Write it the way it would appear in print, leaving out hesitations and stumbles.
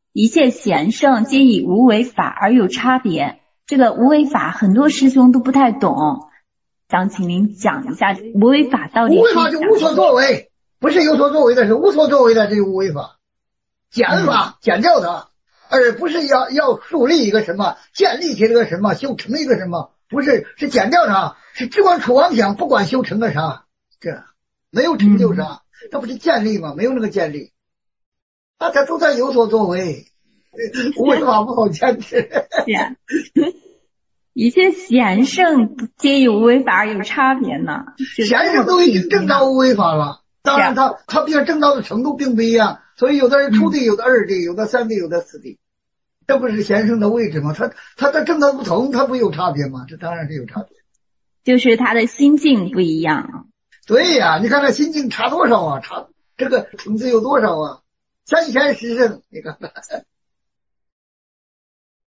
一切贤圣皆以无为法而有差别。这个无为法很多师兄都不太懂，想请您讲一下无为法到底是。 无为法就无所作为，不是有所作为的，是无所作为的，这个无为法。减法减掉它，而不是要树立一个什么，建立起这个什么，修成一个什么，不是，是减掉它，是只管出妄想，不管修成个啥，这没有成就啥，它不是建立吗？没有那个建立，它都在有所作为，无为法不好坚持。 一切贤圣皆以无为法而有差别呢。 贤圣都已经证到无为法了，当然他并证到的程度并不一样，所以有的人初地，有的二地，有的三地，有的四地，这不是贤圣的位置吗？他的证道不同，他不有差别吗？这当然是有差别， 就是他的心境不一样。 对呀，你看他心境差多少啊，差这个层次有多少啊？三贤十圣，你看看。